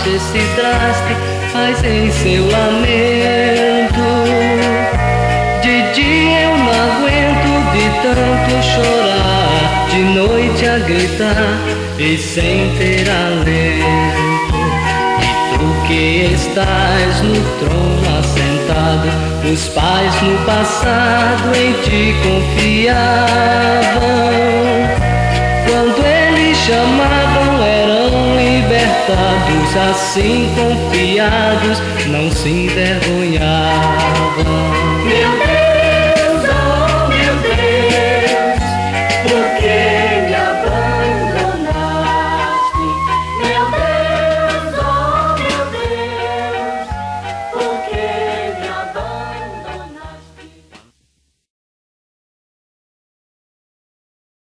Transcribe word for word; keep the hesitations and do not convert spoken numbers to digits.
acha esse traste, faz em seu lamento. De dia eu não aguento de tanto chorar, de noite a gritar e sem ter alento. E tu que estás no trono assentado, os pais no passado em ti confiavam. Quando eles chamavam eram libertados, assim confiados não se envergonhavam.